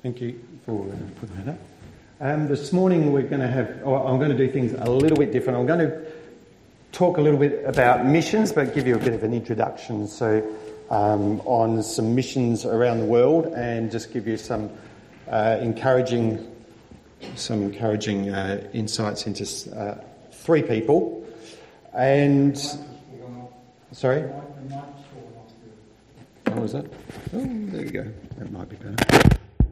Thank you for putting that up. This morning I'm going to do things a little bit different. I'm going to talk a little bit about missions, but give you a bit of an introduction on some missions around the world, and just give you some encouraging insights into three people. And sorry, what was that? Oh, there you go. That might be better.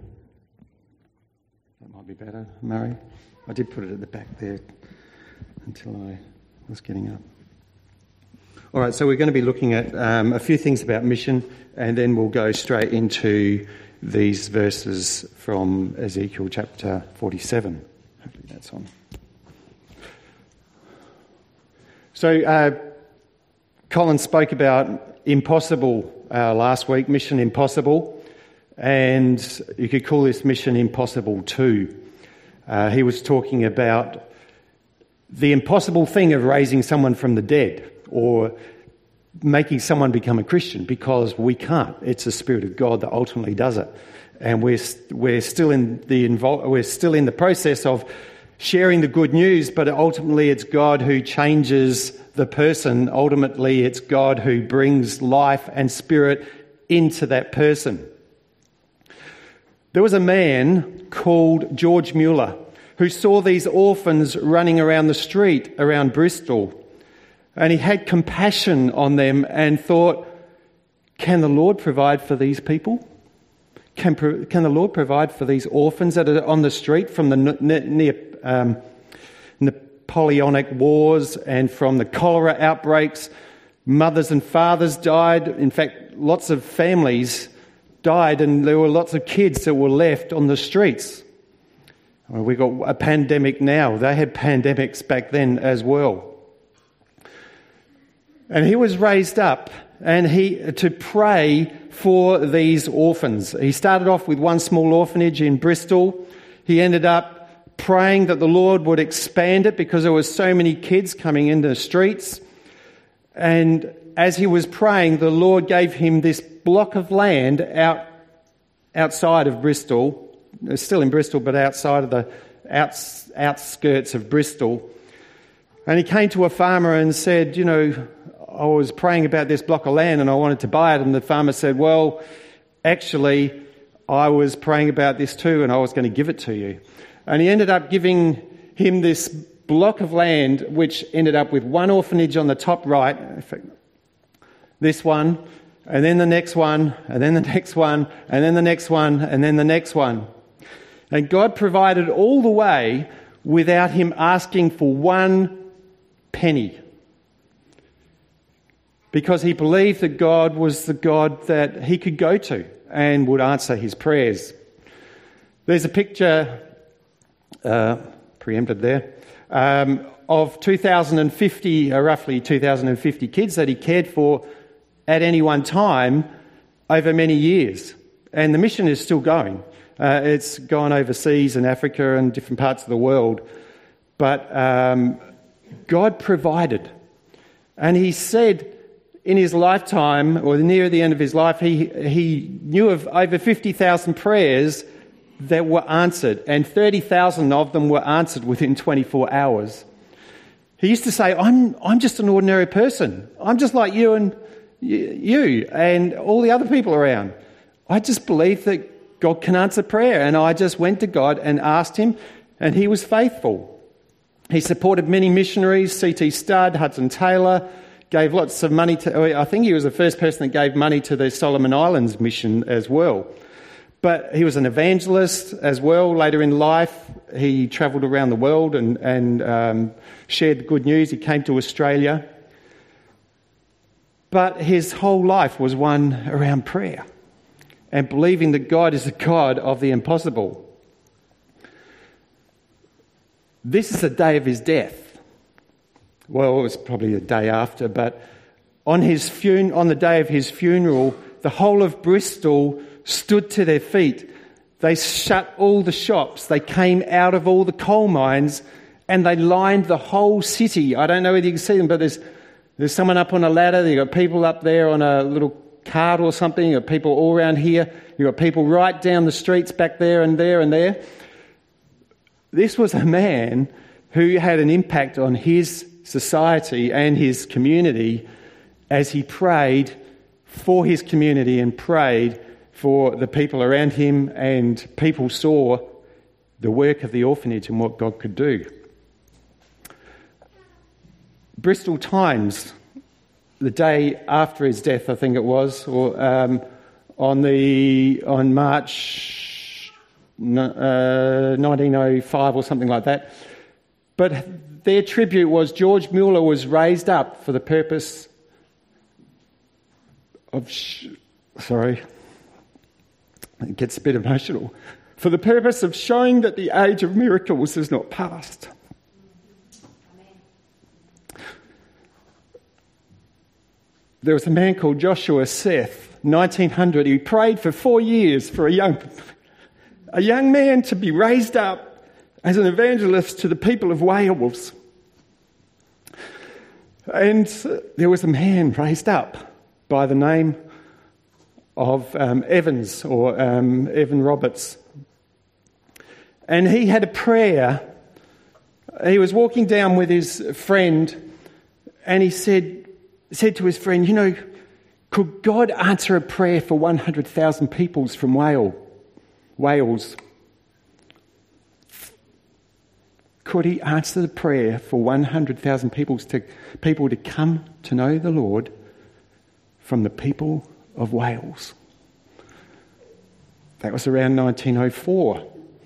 Better, Murray. I did put it at the back there until I was getting up. All right, so we're going to be looking at a few things about mission, and then we'll go straight into these verses from Ezekiel chapter 47. Hopefully that's on. So Colin spoke about impossible last week, Mission Impossible. And you could call this Mission Impossible 2. He was talking about the impossible thing of raising someone from the dead or making someone become a Christian, because we can't. It's the Spirit of God that ultimately does it. And we're still in the process of sharing the good news, but ultimately it's God who changes the person. Ultimately it's God who brings life and spirit into that person. There was a man called George Mueller who saw these orphans running around the street around Bristol, and he had compassion on them and thought, can the Lord provide for these people? Can the Lord provide for these orphans that are on the street from the Napoleonic Wars and from the cholera outbreaks? Mothers and fathers died. In fact, lots of families died, and there were lots of kids that were left on the streets. We've got a pandemic now. They had pandemics back then as well. And he was raised up to pray for these orphans. He started off with one small orphanage in Bristol. He ended up praying that the Lord would expand it because there were so many kids coming into the streets. And as he was praying, the Lord gave him this block of land outside of Bristol, still in Bristol, but outside of the outskirts of Bristol. And he came to a farmer and said, I was praying about this block of land and I wanted to buy it. And the farmer said, well, actually, I was praying about this too and I was going to give it to you. And he ended up giving him this block of land, which ended up with one orphanage on the top right, this one, and then the next one, and then the next one, and then the next one, and then the next one. And God provided all the way without him asking for one penny, because he believed that God was the God that he could go to and would answer his prayers. There's a picture, preempted there, of roughly 2,050 kids that he cared for at any one time over many years. And the mission is still going. It's gone overseas in Africa and different parts of the world. But God provided. And he said in his lifetime, or near the end of his life, he knew of over 50,000 prayers that were answered, and 30,000 of them were answered within 24 hours. He used to say, I'm just an ordinary person. I'm just like you and all the other people around. I just believe that God can answer prayer. And I just went to God and asked him, and he was faithful. He supported many missionaries, C.T. Studd, Hudson Taylor, gave lots of money I think he was the first person that gave money to the Solomon Islands mission as well. But he was an evangelist as well. Later in life, he travelled around the world and shared the good news. He came to Australia. But his whole life was one around prayer and believing that God is the God of the impossible. This is the day of his death. Well, it was probably the day after, but on the day of his funeral, the whole of Bristol stood to their feet. They shut all the shops. They came out of all the coal mines and they lined the whole city. I don't know whether you can see them, but there's someone up on a ladder. You've got people up there on a little cart or something. You've got people all around here. You've got people right down the streets back there and there and there. This was a man who had an impact on his society and his community as he prayed for his community and prayed for the people around him, and people saw the work of the orphanage and what God could do. Bristol Times, the day after his death, I think it was, or on March 1905 or something like that. But their tribute was George Mueller was raised up for the purpose of... It gets a bit emotional. For the purpose of showing that the age of miracles is not past. There was a man called Joshua Seth, 1900. He prayed for 4 years for a young man to be raised up as an evangelist to the people of Wales. And there was a man raised up by the name of Evans, or Evan Roberts. And he had a prayer. He was walking down with his friend, and he said to his friend, you know, could God answer a prayer for 100,000 peoples from Wales? Could he answer the prayer for 100,000 people to come to know the Lord from the people of Wales? That was around 1904.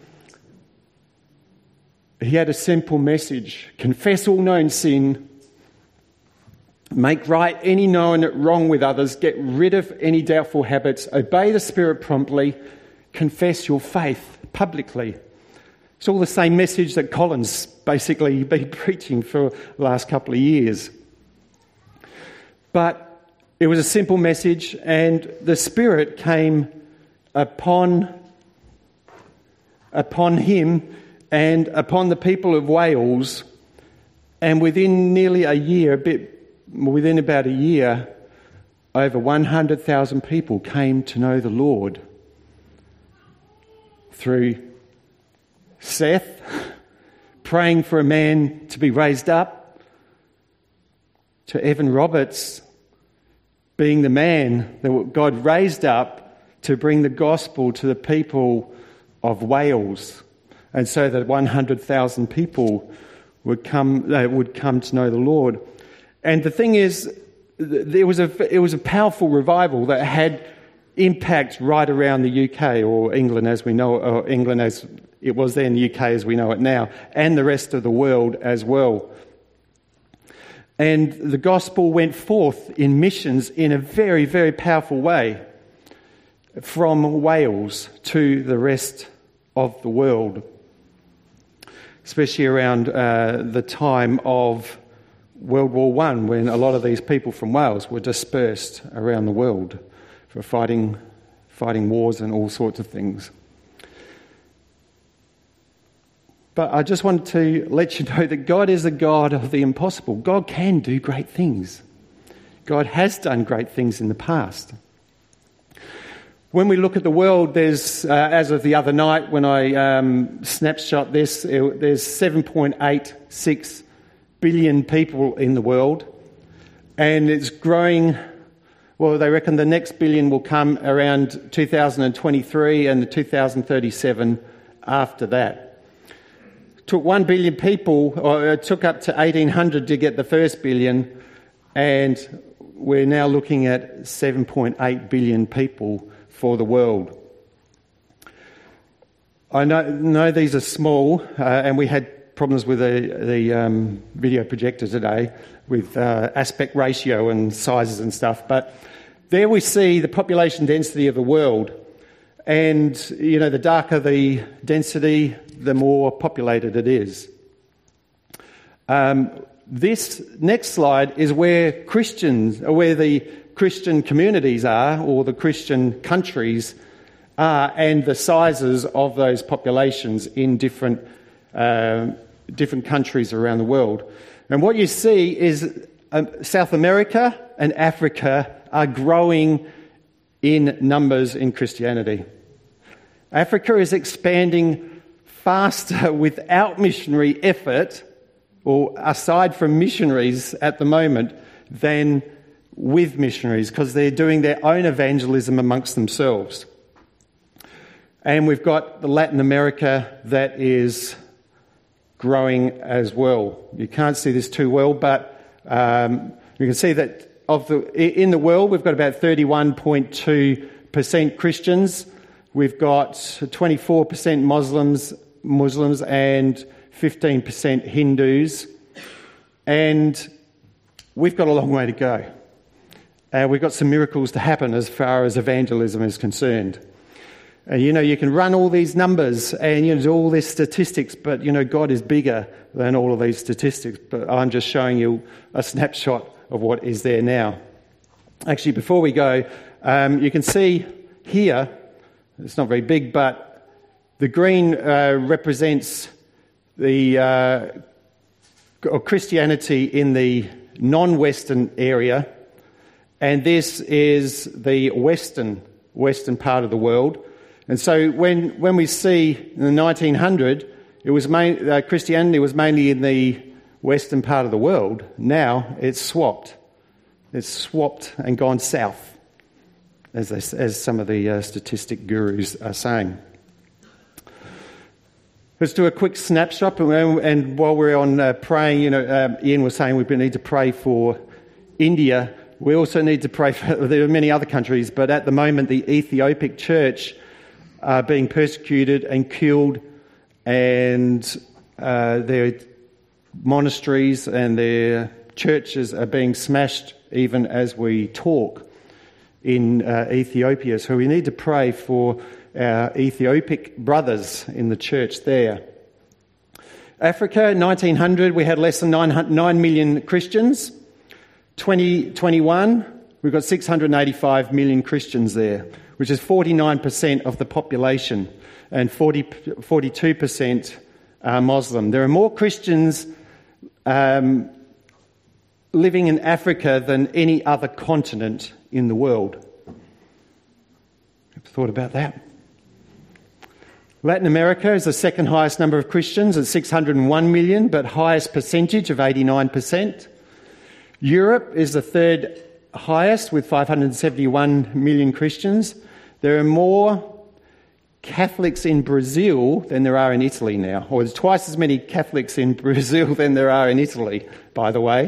He had a simple message: confess all known sin, make right any known wrong with others, get rid of any doubtful habits, obey the Spirit promptly, confess your faith publicly. It's all the same message that Colin's basically been preaching for the last couple of years. But it was a simple message, and the Spirit came upon him and upon the people of Wales, and within nearly a year, within about a year, over 100,000 people came to know the Lord through Seth praying for a man to be raised up, to Evan Roberts being the man that God raised up to bring the gospel to the people of Wales, and so that 100,000 people would come to know the Lord. And the thing is, it was a powerful revival that had impact right around the UK, or England as we know, or England as it was then, the UK as we know it now, and the rest of the world as well. And the gospel went forth in missions in a very, very powerful way from Wales to the rest of the world, especially around the time of World War I, when a lot of these people from Wales were dispersed around the world for fighting wars and all sorts of things. But I just wanted to let you know that God is a God of the impossible. God can do great things. God has done great things in the past. When we look at the world, there's, as of the other night when I snapshot this, there's 7.86 billion people in the world, and it's growing. Well, they reckon the next billion will come around 2023 and the 2037 after that. It took 1 billion people, or it took up to 1800 to get the first billion, and we're now looking at 7.8 billion people for the world. I know these are small, and we had problems with the video projector today with aspect ratio and sizes and stuff, but there we see the population density of the world, and you know, the darker the density, the more populated it is. This next slide is where the Christian communities are, or the Christian countries are, and the sizes of those populations in different countries around the world. And what you see is South America and Africa are growing in numbers in Christianity. Africa is expanding faster without missionary effort, or aside from missionaries at the moment, than with missionaries, because they're doing their own evangelism amongst themselves. And we've got the Latin America that is growing as well. You can't see this too well, but you can see that in the world we've got about 31.2% Christians. We've got 24% Muslims and 15% Hindus. And we've got a long way to go. We've got some miracles to happen as far as evangelism is concerned. You can run all these numbers and do all these statistics, but God is bigger than all of these statistics. But I'm just showing you a snapshot of what is there now. Actually, before we go, you can see here, it's not very big, but the green represents the Christianity in the non-Western area, and this is the Western part of the world. And so when we see in the 1900, it was Christianity was mainly in the western part of the world. Now it's swapped. It's swapped and gone south, as some of the statistic gurus are saying. Let's do a quick snapshot. And while we're on praying, Ian was saying we need to pray for India. We also need to pray for, there are many other countries, but at the moment the Ethiopic church are being persecuted and killed, and their monasteries and their churches are being smashed even as we talk in Ethiopia. So we need to pray for our Ethiopic brothers in the church there. Africa, 1900, we had less than 9 million Christians. 2021, we've got 685 million Christians there, which is 49% of the population, and 42% are Muslim. There are more Christians living in Africa than any other continent in the world. Ever thought about that? Latin America is the second highest number of Christians at 601 million, but highest percentage of 89%. Europe is the third highest with 571 million Christians. There are more Catholics in Brazil than there are in Italy now, or there's twice as many Catholics in Brazil than there are in Italy, by the way.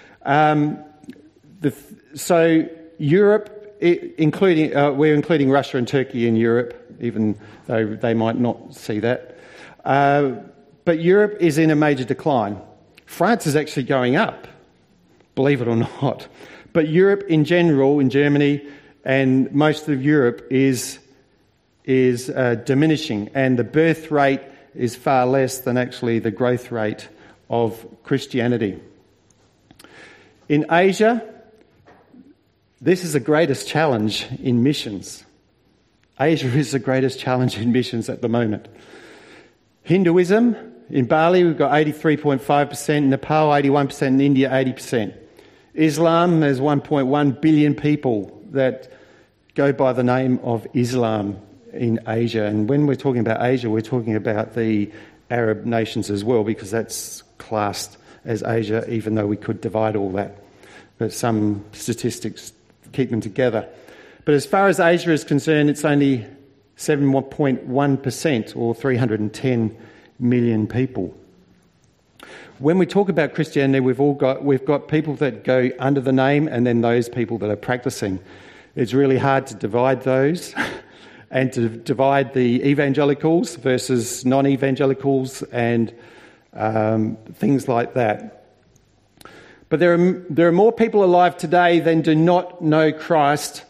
So Europe, we're including Russia and Turkey in Europe, even though they might not see that. But Europe is in a major decline. France is actually going up, believe it or not. But Europe in general, in Germany and most of Europe, is diminishing, and the birth rate is far less than actually the growth rate of Christianity. In Asia, this is the greatest challenge in missions. Asia is the greatest challenge in missions at the moment. Hinduism, in Bali we've got 83.5%, Nepal 81%, and India 80%. Islam, there's 1.1 billion people that go by the name of Islam in Asia. And when we're talking about Asia, we're talking about the Arab nations as well, because that's classed as Asia, even though we could divide all that. But some statistics keep them together. But as far as Asia is concerned, it's only 7.1%, or 310 million people. When we talk about Christianity, we've got people that go under the name, and then those people that are practicing. It's really hard to divide those and to divide the evangelicals versus non-evangelicals and things like that. But there are more people alive today than do not know of Christ,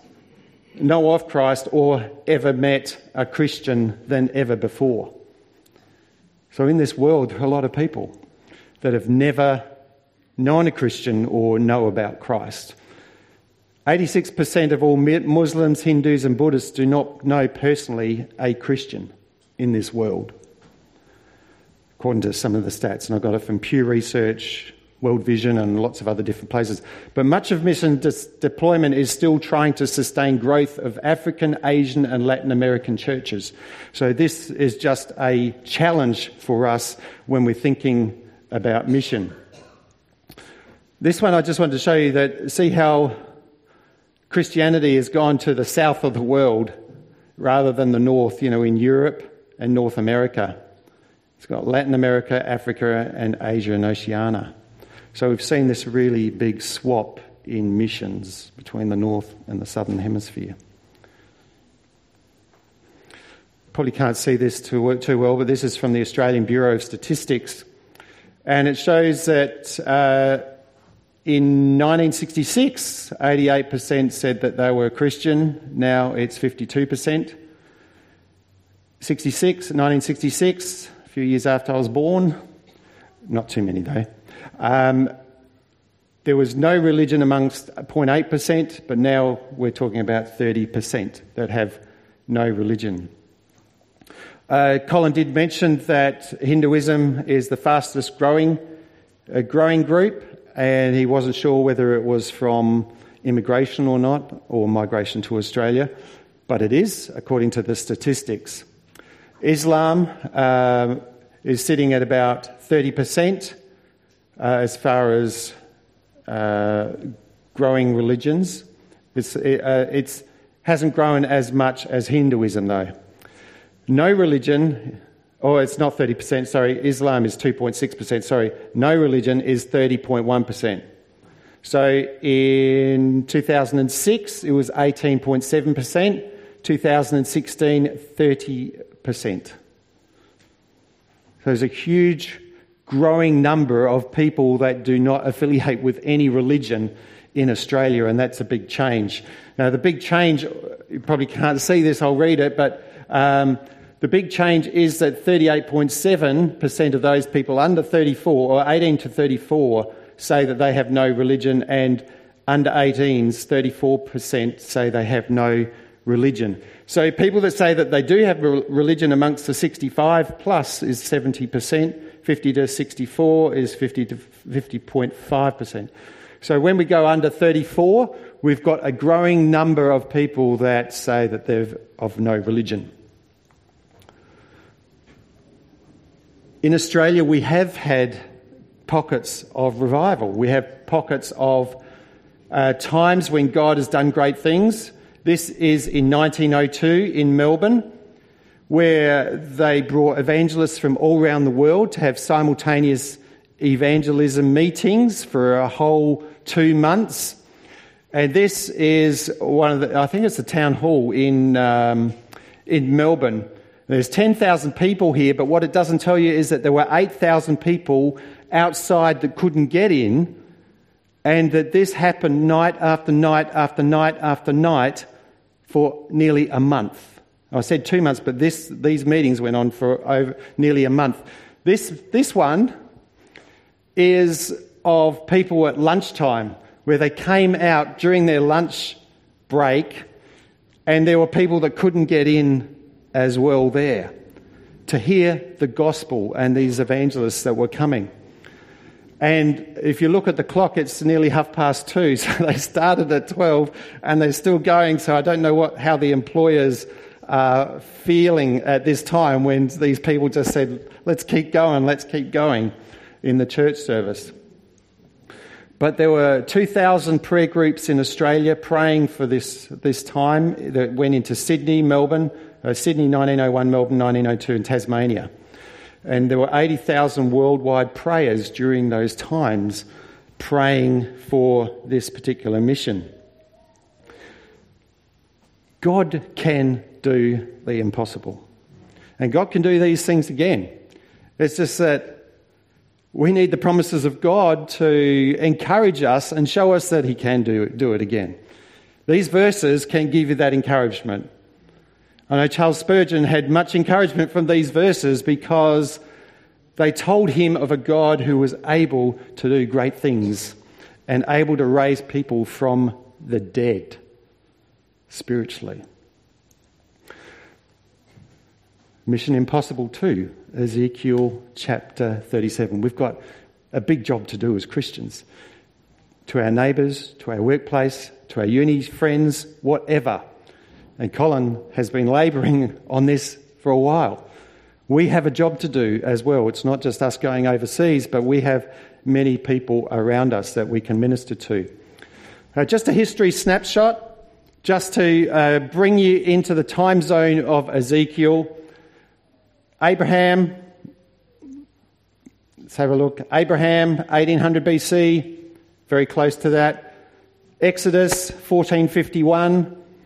or ever met a Christian than ever before. So in this world, there are a lot of people that have never known a Christian or know about Christ. 86% of all Muslims, Hindus and Buddhists do not know personally a Christian in this world, according to some of the stats. And I got it from Pew Research, World Vision and lots of other different places. But much of mission deployment is still trying to sustain growth of African, Asian and Latin American churches. So this is just a challenge for us when we're thinking about mission. This one I just wanted to show you that, see how Christianity has gone to the south of the world rather than the north, in Europe and North America. It's got Latin America, Africa and Asia and Oceania. So we've seen this really big swap in missions between the north and the southern hemisphere. Probably can't see this too well, but this is from the Australian Bureau of Statistics. And it shows that in 1966, 88% said that they were Christian. Now it's 52%. 1966, a few years after I was born. Not too many though. There was no religion amongst 0.8%, but now we're talking about 30% that have no religion. Colin did mention that Hinduism is the fastest growing group, and he wasn't sure whether it was from immigration or not, or migration to Australia, but it is, according to the statistics. Islam is sitting at about 30%. As far as growing religions, it hasn't grown as much as Hinduism though. No religion, it's not 30%, sorry, Islam is 2.6%, sorry, no religion is 30.1%. So in 2006 it was 18.7%, 2016 30%. So there's a huge growing number of people that do not affiliate with any religion in Australia, and that's a big change. Now, the big change, you probably can't see this, I'll read it, but the big change is that 38.7% of those people under 34, or 18 to 34, say that they have no religion, and under 18s, 34% say they have no religion. So people that say that they do have religion amongst the 65 plus is 70%. 50 to 64 is 50.5%. So when we go under 34, we've got a growing number of people that say that they're of no religion. In Australia, we have had pockets of revival. We have pockets of times when God has done great things. This is in 1902 in Melbourne, where they brought evangelists from all around the world to have simultaneous evangelism meetings for a whole 2 months. And this is I think it's the town hall in Melbourne. There's 10,000 people here, but what it doesn't tell you is that there were 8,000 people outside that couldn't get in, and that this happened night after night after night after night for nearly a month. I said 2 months, but these meetings went on for over nearly a month. This one is of people at lunchtime, where they came out during their lunch break, and there were people that couldn't get in as well there to hear the gospel and these evangelists that were coming. And if you look at the clock, it's nearly 2:30, so they started at 12 and they're still going. So I don't know how the employers are feeling at this time when these people just said, let's keep going in the church service. But there were 2,000 prayer groups in Australia praying for this time that went into Sydney, Melbourne, Sydney 1901, Melbourne 1902 and Tasmania. And there were 80,000 worldwide prayers during those times praying for this particular mission. God can do the impossible. And God can do these things again. It's just that we need the promises of God to encourage us and show us that He can do it again. These verses can give you that encouragement. I know Charles Spurgeon had much encouragement from these verses because they told him of a God who was able to do great things and able to raise people from the dead spiritually. Mission Impossible 2, Ezekiel chapter 37. We've got a big job to do as Christians. To our neighbours, to our workplace, to our uni friends, whatever. And Colin has been labouring on this for a while. We have a job to do as well. It's not just us going overseas, but we have many people around us that we can minister to. Just a history snapshot, just to bring you into the time zone of Ezekiel. Abraham, let's have a look. Abraham, 1800 BC, very close to that. Exodus, 1451.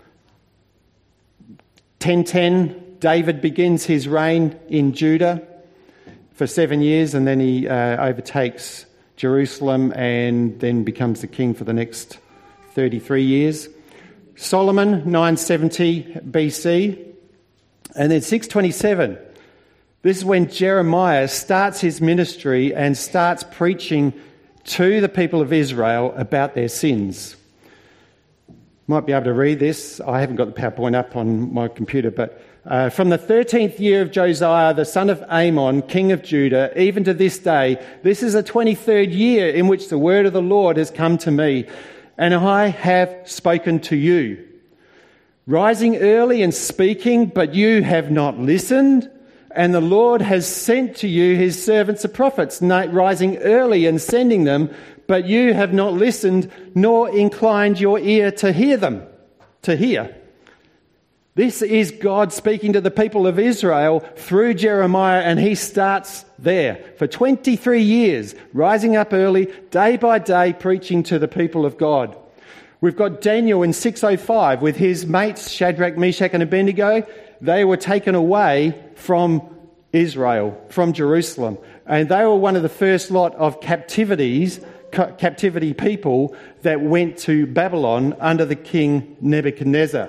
1010, David begins his reign in Judah for 7 years, and then he overtakes Jerusalem and then becomes the king for the next 33 years. Solomon, 970 BC. And then 627, this is when Jeremiah starts his ministry and starts preaching to the people of Israel about their sins. Might be able to read this. I haven't got the PowerPoint up on my computer, but from the 13th year of Josiah, the son of Amon, king of Judah, even to this day, this is the 23rd year in which the word of the Lord has come to me, and I have spoken to you. Rising early and speaking, but you have not listened, and the Lord has sent to you his servants the prophets, rising early and sending them, but you have not listened, nor inclined your ear to hear them, to hear. This is God speaking to the people of Israel through Jeremiah, and he starts there for 23 years, rising up early, day by day, preaching to the people of God. We've got Daniel in 605 with his mates, Shadrach, Meshach and Abednego. They were taken away from Israel, from Jerusalem, and they were one of the first lot of captivity people that went to Babylon under the king Nebuchadnezzar.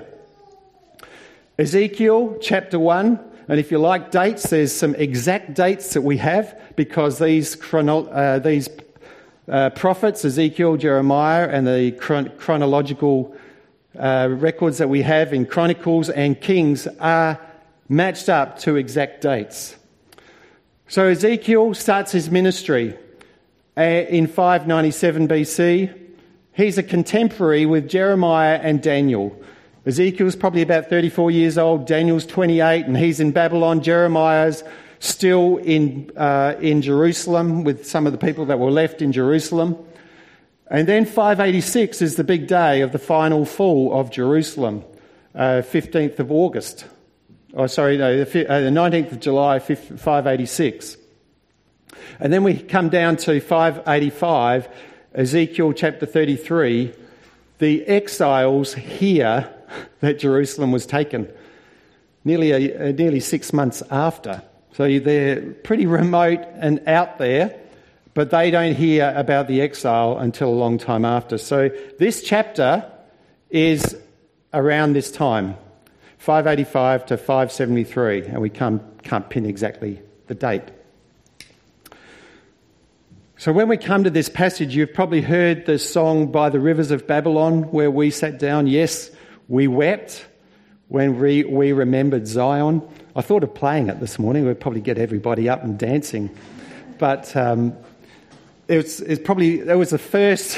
Ezekiel chapter 1, and if you like dates, there's some exact dates that we have because these prophets, Ezekiel, Jeremiah, and the chronological records that we have in Chronicles and Kings are matched up to exact dates. So Ezekiel starts his ministry in 597 BC. He's a contemporary with Jeremiah and Daniel. Ezekiel's probably about 34 years old, Daniel's 28, and he's in Babylon. Jeremiah's still in Jerusalem with some of the people that were left in Jerusalem. And then 586 is the big day of the final fall of Jerusalem, 15th of August. the 19th of July, 586. And then we come down to 585, Ezekiel chapter 33. The exiles hear that Jerusalem was taken nearly 6 months after. So they're pretty remote and out there, but they don't hear about the exile until a long time after. So this chapter is around this time, 585 to 573, and we can't pin exactly the date. So when we come to this passage, you've probably heard the song By the Rivers of Babylon, where we sat down. Yes, we wept when we remembered Zion. I thought of playing it this morning. We'd probably get everybody up and dancing. But it was the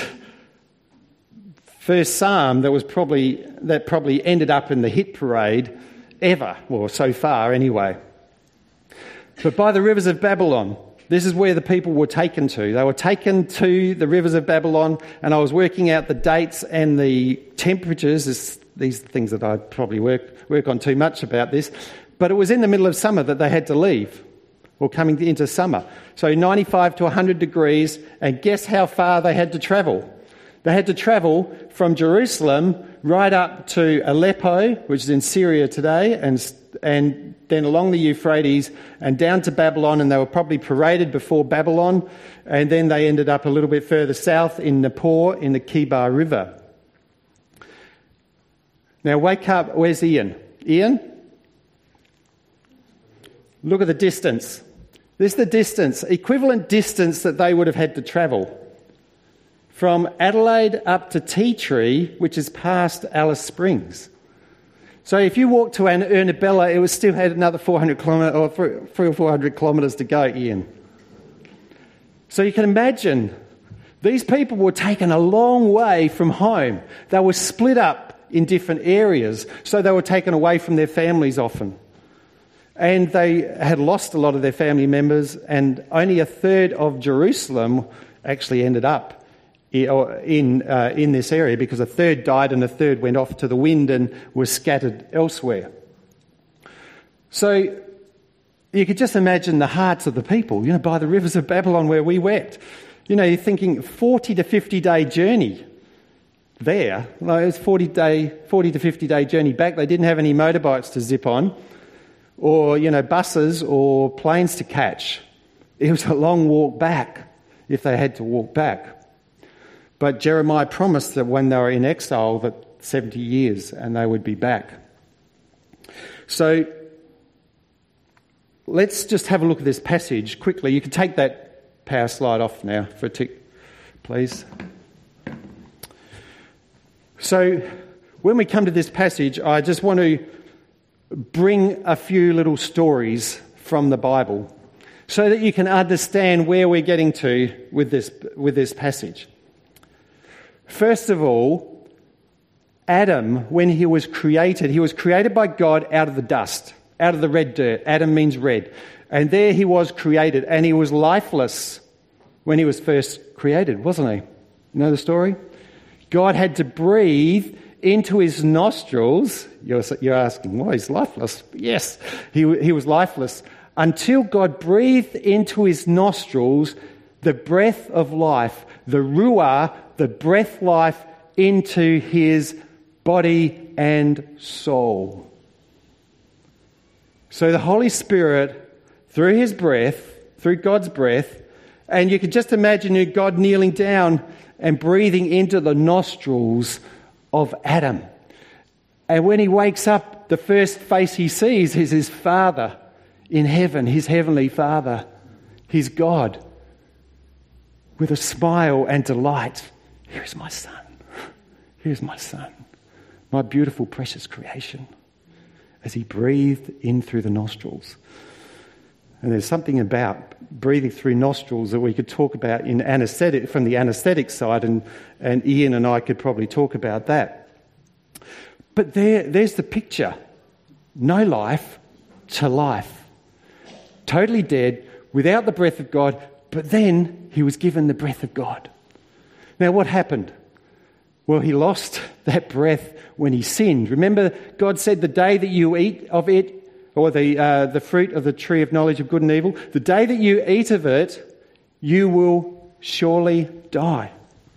first psalm that probably ended up in the hit parade ever, or so far anyway. But by the rivers of Babylon, this is where the people were taken to. They were taken to the rivers of Babylon, and I was working out the dates and the temperatures. These are things that I probably work on too much about this. But it was in the middle of summer that they had to leave, or coming into summer. So 95 to 100 degrees, and guess how far they had to travel? They had to travel from Jerusalem right up to Aleppo, which is in Syria today, and then along the Euphrates and down to Babylon, and they were probably paraded before Babylon, and then they ended up a little bit further south in Nippur in the Kibar River. Now wake up, where's Ian? Ian? Look at the distance. This is the distance, equivalent distance that they would have had to travel. From Adelaide up to Tea Tree, which is past Alice Springs. So if you walk to Ernabella, it would still have another 400 kilometres or 300 or 400 kilometres to go, Ian. So you can imagine these people were taken a long way from home. They were split up in different areas, so they were taken away from their families often. And they had lost a lot of their family members, and only a third of Jerusalem actually ended up in this area, because a third died and a third went off to the wind and was scattered elsewhere. So you could just imagine the hearts of the people, by the rivers of Babylon where we wept. You're thinking 40 to 50 day journey there. Like, it was 40 to 50 day journey back. They didn't have any motorbikes to zip on, or, buses or planes to catch. It was a long walk back if they had to walk back. But Jeremiah promised that when they were in exile, that 70 years and they would be back. So let's just have a look at this passage quickly. You can take that power slide off now for a tick, please. So when we come to this passage, I just want to bring a few little stories from the Bible so that you can understand where we're getting to with this passage. First of all, Adam, when he was created by God out of the dust, out of the red dirt. Adam means red. And there he was created, and he was lifeless when he was first created, wasn't he? You know the story? God had to breathe into his nostrils. You're asking, why he's lifeless? Yes, he was lifeless until God breathed into his nostrils the breath of life, the ruah, the breath life, into his body and soul. So the Holy Spirit, through his breath, through God's breath, and you could just imagine God kneeling down and breathing into the nostrils of Adam. And when he wakes up, the first face he sees is his Father in heaven, his heavenly Father, his God, with a smile and delight. Here is my son. Here's my son, my beautiful, precious creation, as he breathed in through the nostrils. And there's something about breathing through nostrils that we could talk about in anaesthetic, from the anaesthetic side, and Ian and I could probably talk about that. But there's the picture. No life to life. Totally dead, without the breath of God, but then he was given the breath of God. Now what happened? Well, he lost that breath when he sinned. Remember, God said, the day that you eat of it, or the fruit of the tree of knowledge of good and evil, the day that you eat of it, you will surely die.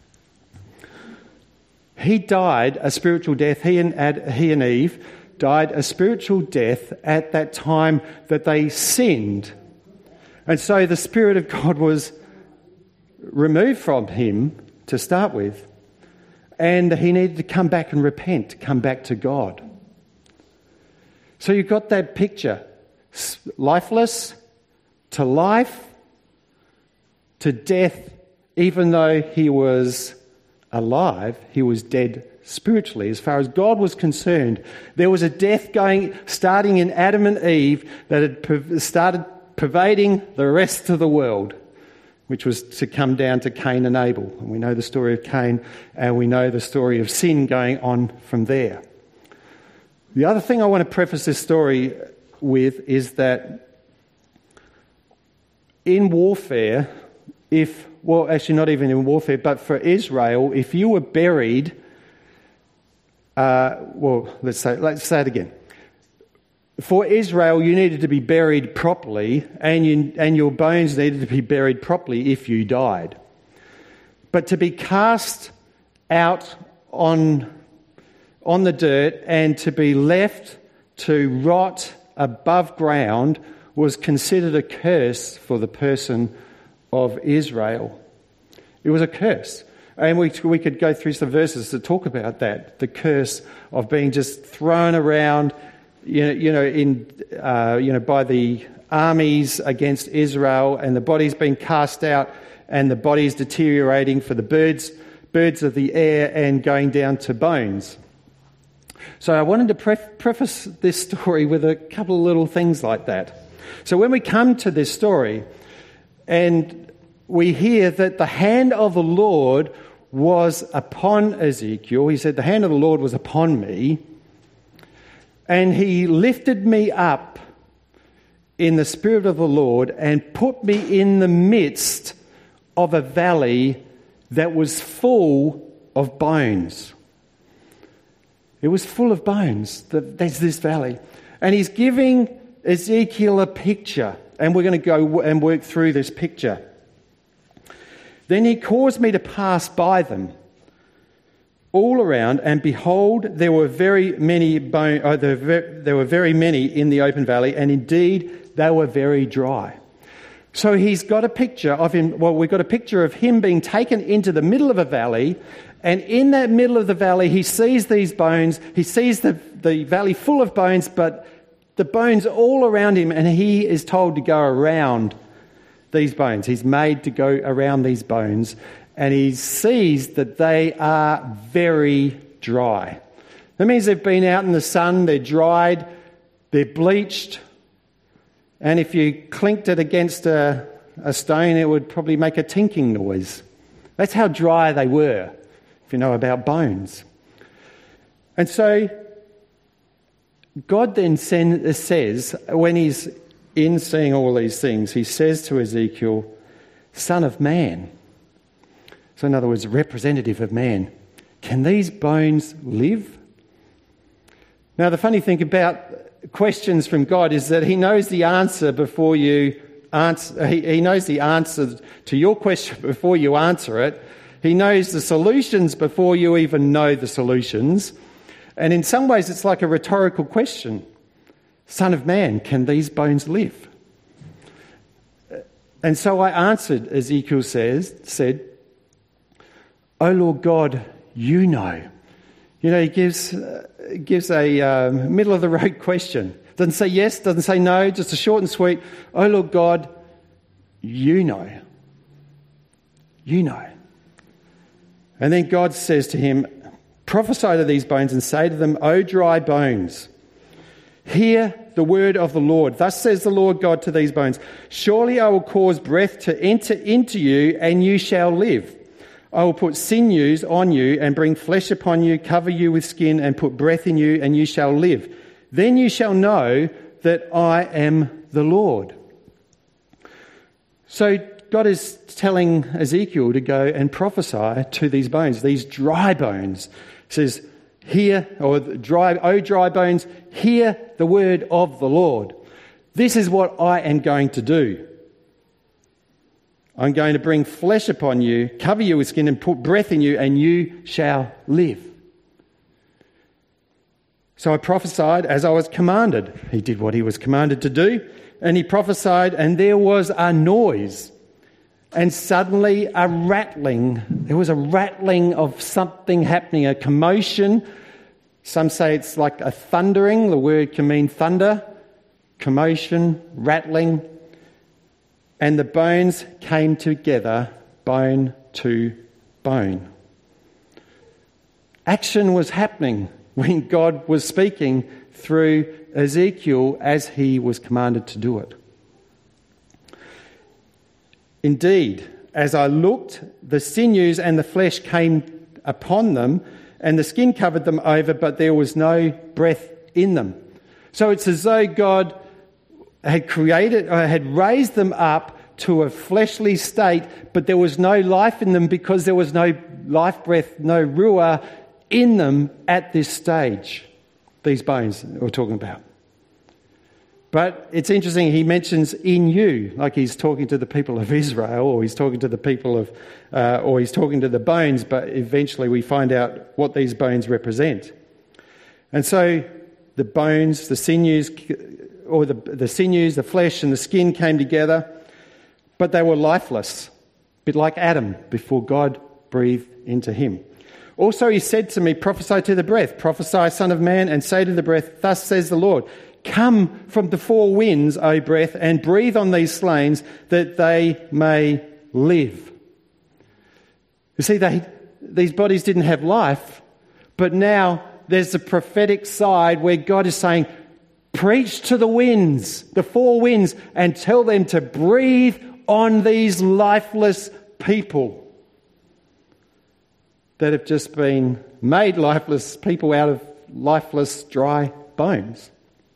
He died a spiritual death. He and Eve died a spiritual death at that time that they sinned. And so the Spirit of God was removed from him to start with. And he needed to come back and repent, to come back to God. So you've got that picture. Lifeless to life to death. Even though he was alive, he was dead spiritually. As far as God was concerned, there was a death starting in Adam and Eve that had started pervading the rest of the world, which was to come down to Cain and Abel. And we know the story of Cain, and we know the story of sin going on from there. The other thing I want to preface this story with is that in warfare, actually not even in warfare, but for Israel, if you were buried, let's say it again. For Israel, you needed to be buried properly, and your bones needed to be buried properly if you died. But to be cast out on the dirt and to be left to rot above ground was considered a curse for the person of Israel. It was a curse. And we could go through some verses to talk about that, the curse of being just thrown around, by the armies against Israel, and the bodies being cast out, and the bodies deteriorating for the birds of the air, and going down to bones. So I wanted to preface this story with a couple of little things like that. So when we come to this story, and we hear that the hand of the Lord was upon Ezekiel. He said, the hand of the Lord was upon me, and he lifted me up in the Spirit of the Lord and put me in the midst of a valley that was full of bones. It was full of bones. There's this valley. And he's giving Ezekiel a picture, and we're going to go and work through this picture. Then he caused me to pass by them all around, and behold, there were very many in the open valley, and indeed they were very dry. So he's got a picture of him. Well, we've got a picture of him being taken into the middle of a valley, and in that middle of the valley, he sees these bones. He sees the valley full of bones, but the bones all around him, and he is told to go around these bones. He's made to go around these bones, and he sees that they are very dry. That means they've been out in the sun, they're dried, they're bleached, and if you clinked it against a stone, it would probably make a tinking noise. That's how dry they were, if you know about bones. And so God then says, when he's in seeing all these things, he says to Ezekiel, Son of man. So in other words, representative of man. Can these bones live? Now the funny thing about questions from God is that he knows the answer before you answer. He knows the answer to your question before you answer it. He knows the solutions before you even know the solutions. And in some ways it's like a rhetorical question. Son of man, can these bones live? And so I answered, Ezekiel said, O Lord God, you know. You know, he gives a middle-of-the-road question. Doesn't say yes, doesn't say no, just a short and sweet, O Lord God, you know. You know. And then God says to him, prophesy to these bones and say to them, O dry bones, hear the word of the Lord. Thus says the Lord God to these bones, surely I will cause breath to enter into you, and you shall live. I will put sinews on you and bring flesh upon you, cover you with skin and put breath in you, and you shall live. Then you shall know that I am the Lord. So God is telling Ezekiel to go and prophesy to these bones, these dry bones. He says, hear, or dry bones, hear the word of the Lord. This is what I am going to do. I'm going to bring flesh upon you, cover you with skin, and put breath in you, and you shall live. So I prophesied as I was commanded. He did what he was commanded to do, and he prophesied, and there was a noise, and suddenly a rattling. There was a rattling of something happening, a commotion. Some say it's like a thundering. The word can mean thunder, commotion, rattling. And the bones came together, bone to bone. Action was happening when God was speaking through Ezekiel as he was commanded to do it. Indeed, as I looked, the sinews and the flesh came upon them, and the skin covered them over, but there was no breath in them. So it's as though God had raised them up to a fleshly state, but there was no life in them because there was no life breath, no ruah in them at this stage, these bones that we're talking about. But it's interesting, he mentions in you, like he's talking to the people of Israel, or he's talking to the people of, or he's talking to the bones, but eventually we find out what these bones represent. And so the bones, the sinews, or the sinews, the flesh and the skin came together, but they were lifeless, a bit like Adam before God breathed into him. Also he said to me, prophesy to the breath, prophesy, Son of man, and say to the breath, thus says the Lord, come from the four winds, O breath, and breathe on these slain that they may live. You see, these bodies didn't have life, but now there's the prophetic side where God is saying, preach to the winds, the four winds, and tell them to breathe on these lifeless people that have just been made lifeless, people out of lifeless, dry bones.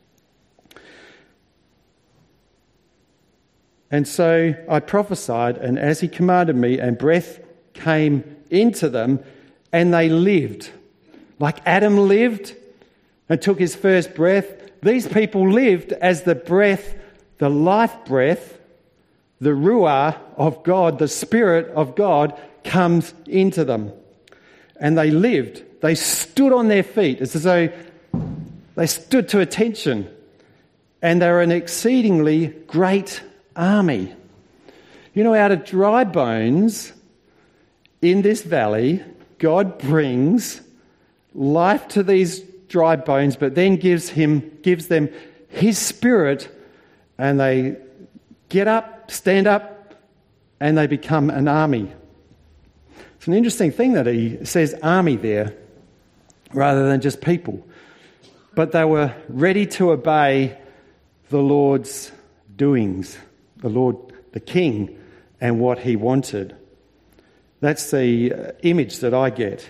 And so I prophesied, and as he commanded me, and breath came into them, and they lived. Like Adam lived and took his first breath, these people lived as the breath, the life breath, the ruah of God, the Spirit of God comes into them. And they lived. They stood on their feet. It's as though they stood to attention. And they were an exceedingly great army. You know, out of dry bones in this valley, God brings life to these dry bones, but then gives them his Spirit, and they get up, stand up, and they become an army. It's an interesting thing that he says army there rather than just people. But they were ready to obey the Lord's doings, the Lord, the King, and what he wanted. That's the image that I get.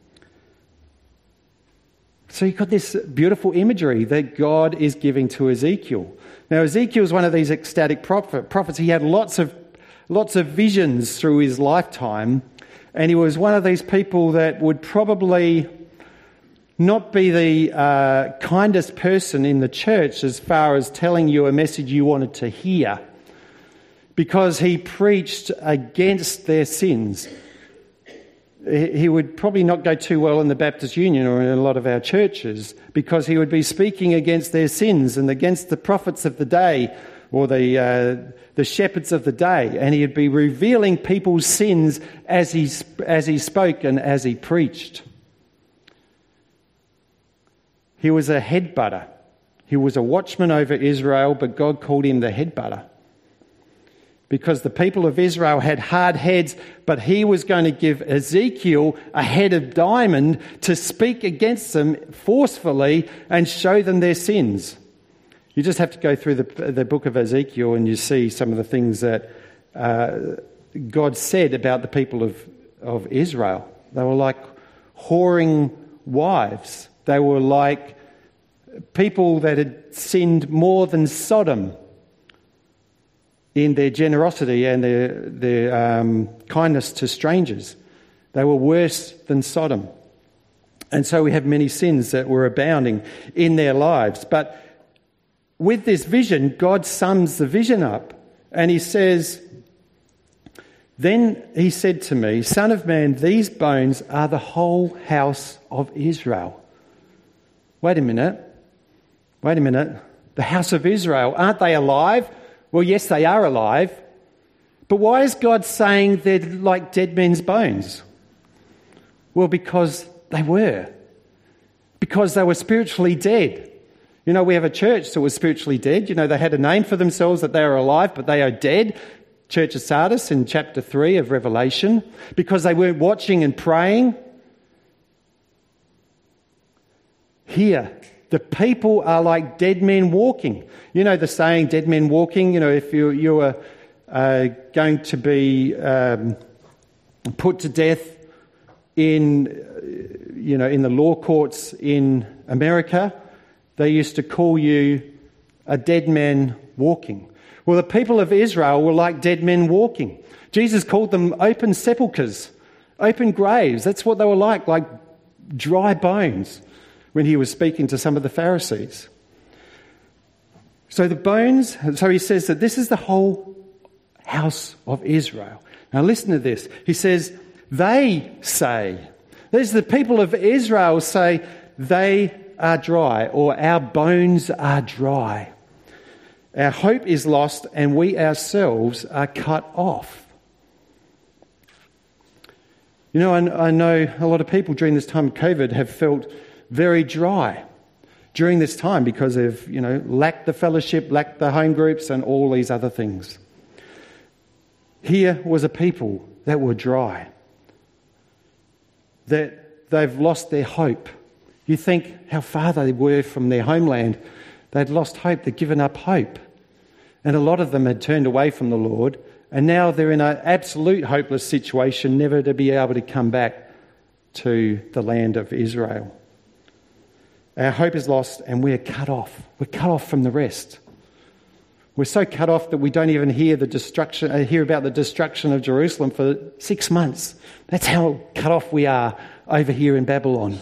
So you've got this beautiful imagery that God is giving to Ezekiel. Now, Ezekiel is one of these ecstatic prophets. He had lots of visions through his lifetime, and he was one of these people that would probably not be the kindest person in the church as far as telling you a message you wanted to hear, because he preached against their sins. He would probably not go too well in the Baptist Union or in a lot of our churches, because he would be speaking against their sins and against the prophets of the day or the shepherds of the day, and he'd be revealing people's sins as he spoke and as he preached. He was a headbutter. He was a watchman over Israel, but God called him the headbutter, because the people of Israel had hard heads, but he was going to give Ezekiel a head of diamond to speak against them forcefully and show them their sins. You just have to go through the book of Ezekiel and you see some of the things that God said about the people of Israel. They were like whoring wives. They were like people that had sinned more than Sodom in their generosity and their kindness to strangers. They were worse than Sodom. And so we have many sins that were abounding in their lives. But with this vision, God sums the vision up, and he says, "Then he said to me, Son of man, these bones are the whole house of Israel." Wait a minute. The house of Israel, aren't they alive? Well, yes, they are alive. But why is God saying they're like dead men's bones? Well, because they were. Because they were spiritually dead. You know, we have a church that was spiritually dead. You know, they had a name for themselves that they are alive, but they are dead. Church of Sardis in chapter 3 of Revelation. Because they weren't watching and praying. Here, the people are like dead men walking. You know the saying, dead men walking? You know, if you were going to be put to death in the law courts in America, they used to call you a dead man walking. Well, the people of Israel were like dead men walking. Jesus called them open sepulchres, open graves. That's what they were like dry bones, when he was speaking to some of the Pharisees. So the bones, so he says that this is the whole house of Israel. Now listen to this. He says, they say, these are the people of Israel say, they are dry, or our bones are dry. Our hope is lost and we ourselves are cut off. You know, I know a lot of people during this time of COVID have felt very dry during this time because they've, lacked the fellowship, lacked the home groups and all these other things. Here was a people that were dry, that they've lost their hope. You think how far they were from their homeland. They'd lost hope, they'd given up hope. And a lot of them had turned away from the Lord And now they're in an absolute hopeless situation, never to be able to come back to the land of Israel. Our hope is lost and we're cut off. We're cut off from the rest. We're so cut off that we don't even hear about the destruction of Jerusalem for 6 months. That's how cut off we are over here in Babylon.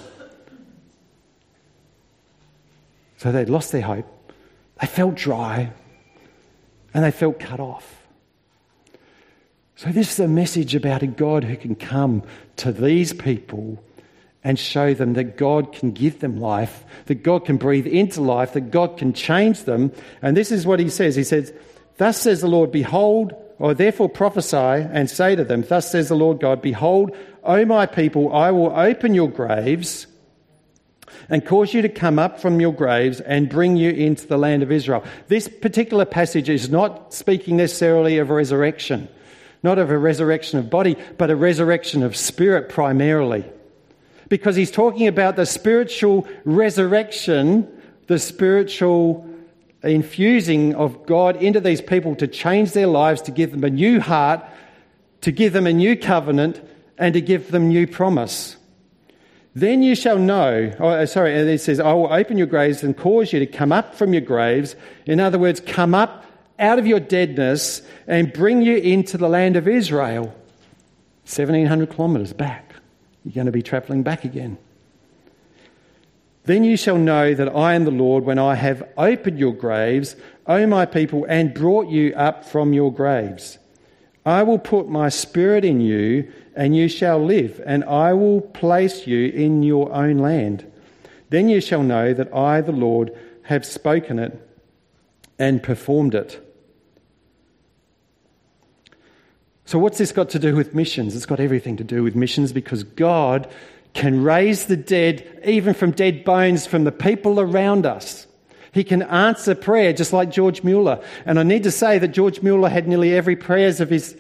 So they'd lost their hope. They felt dry and they felt cut off. So this is a message about a God who can come to these people and show them that God can give them life, that God can breathe into life, that God can change them. And this is what he says. He says, "Thus says the Lord, behold, or therefore prophesy and say to them, thus says the Lord God, behold, O my people, I will open your graves and cause you to come up from your graves and bring you into the land of Israel." This particular passage is not speaking necessarily of resurrection, not of a resurrection of body, but a resurrection of spirit primarily. Because he's talking about the spiritual resurrection, the spiritual infusing of God into these people to change their lives, to give them a new heart, to give them a new covenant, and to give them new promise. Then you shall know, and it says, I will open your graves and cause you to come up from your graves. In other words, come up out of your deadness and bring you into the land of Israel. 1,700 kilometres back. You're going to be travelling back again. Then you shall know that I am the Lord when I have opened your graves, O my people, and brought you up from your graves. I will put my spirit in you, and you shall live, and I will place you in your own land. Then you shall know that I, the Lord, have spoken it and performed it. So what's this got to do with missions? It's got everything to do with missions, because God can raise the dead, even from dead bones, from the people around us. He can answer prayer, just like George Mueller. And I need to say that George Mueller had nearly every prayers of those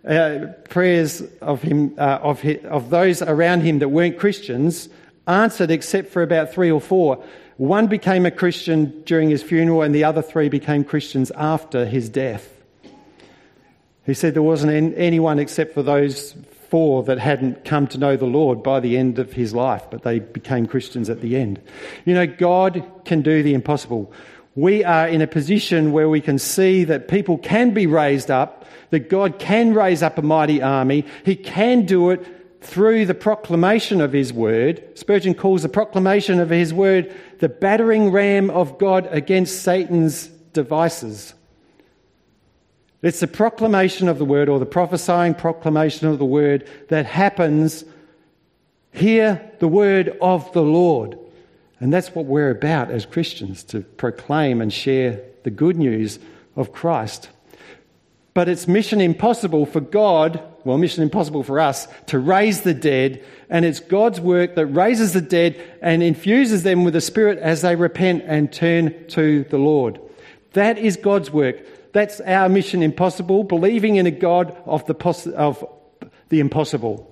around him that weren't Christians answered, except for about 3 or 4. One became a Christian during his funeral, and the other 3 became Christians after his death. He said there wasn't anyone except for those 4 that hadn't come to know the Lord by the end of his life, but they became Christians at the end. You know, God can do the impossible. We are in a position where we can see that people can be raised up, that God can raise up a mighty army. He can do it through the proclamation of his word. Spurgeon calls the proclamation of his word the battering ram of God against Satan's devices. It's the proclamation of the word, or the prophesying proclamation of the word, that happens. Hear the word of the Lord. And that's what we're about as Christians, to proclaim and share the good news of Christ. But it's mission impossible for God, well, mission impossible for us, to raise the dead. And it's God's work that raises the dead and infuses them with the Spirit as they repent and turn to the Lord. That is God's work. That's our mission impossible, believing in a God of the impossible.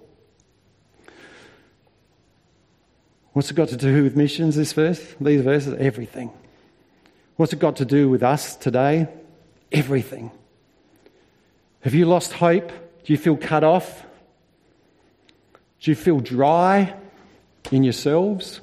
What's it got to do with missions, this verse? These verses? Everything. What's it got to do with us today? Everything. Have you lost hope? Do you feel cut off? Do you feel dry in yourselves?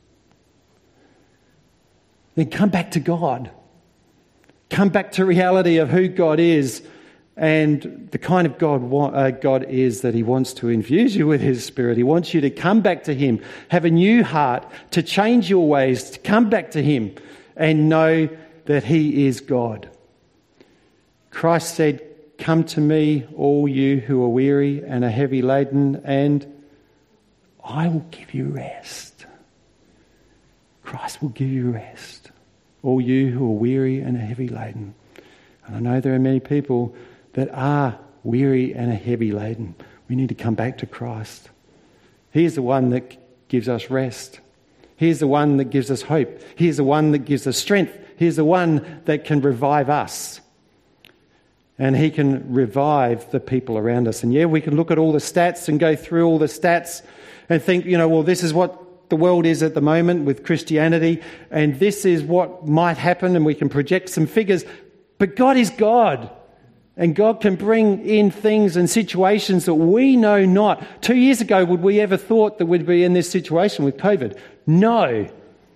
Then come back to God. Come back to reality of who God is and the kind of God is that he wants to infuse you with his Spirit. He wants you to come back to him, have a new heart, to change your ways, to come back to him and know that he is God. Christ said, "Come to me, all you who are weary and are heavy laden, and I will give you rest." Christ will give you rest. All you who are weary and are heavy laden. And I know there are many people that are weary and are heavy laden. We need to come back to Christ. He is the one that gives us rest. He is the one that gives us hope. He is the one that gives us strength. He is the one that can revive us. And he can revive the people around us. And yeah, we can look at all the stats and go through all the stats and think, well, this is what the world is at the moment with Christianity, and this is what might happen, and we can project some figures. But God is God. And God can bring in things and situations that we know not. 2 years ago, would we ever thought that we'd be in this situation with COVID? No.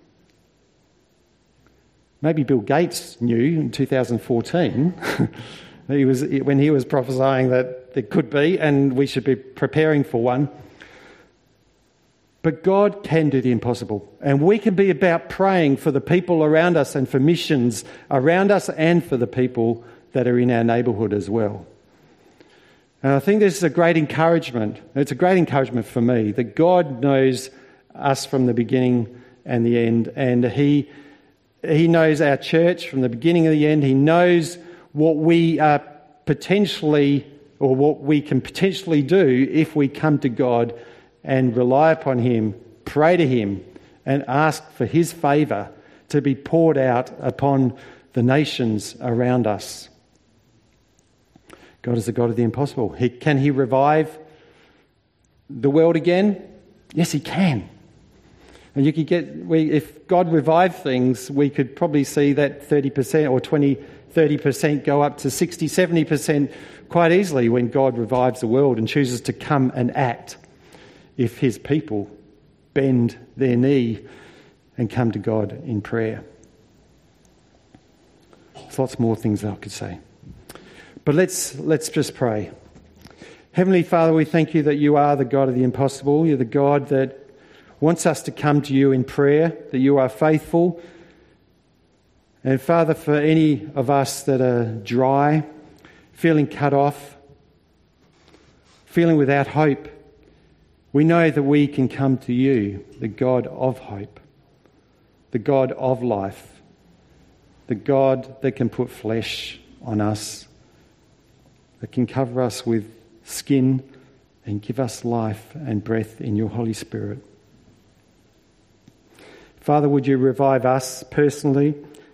Maybe Bill Gates knew in 2014 when he was prophesying that there could be and we should be preparing for one. But God can do the impossible. And we can be about praying for the people around us and for missions around us and for the people that are in our neighbourhood as well. And I think this is a great encouragement. It's a great encouragement for me that God knows us from the beginning and the end. And He knows our church from the beginning and the end. He knows what we are potentially, or what we can potentially do if we come to God and rely upon Him, pray to Him, and ask for His favour to be poured out upon the nations around us. God is the God of the impossible. Can He revive the world again? Yes, He can. And you could if God revived things, we could probably see that 30% or 30% go up to 60, 70% quite easily when God revives the world and chooses to come and act, if His people bend their knee and come to God in prayer. There's lots more things that I could say. But let's just pray. Heavenly Father, we thank You that You are the God of the impossible. You're the God that wants us to come to You in prayer, that You are faithful. And Father, for any of us that are dry, feeling cut off, feeling without hope, we know that we can come to You, the God of hope, the God of life, the God that can put flesh on us, that can cover us with skin and give us life and breath in Your Holy Spirit. Father, would You revive us personally?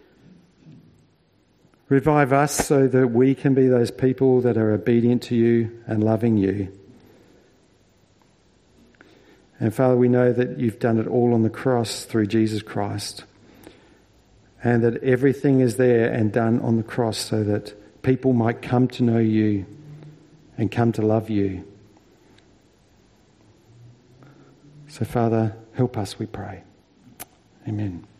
Revive us so that we can be those people that are obedient to You and loving You. And Father, we know that You've done it all on the cross through Jesus Christ, and that everything is there and done on the cross so that people might come to know You and come to love You. So Father, help us, we pray. Amen.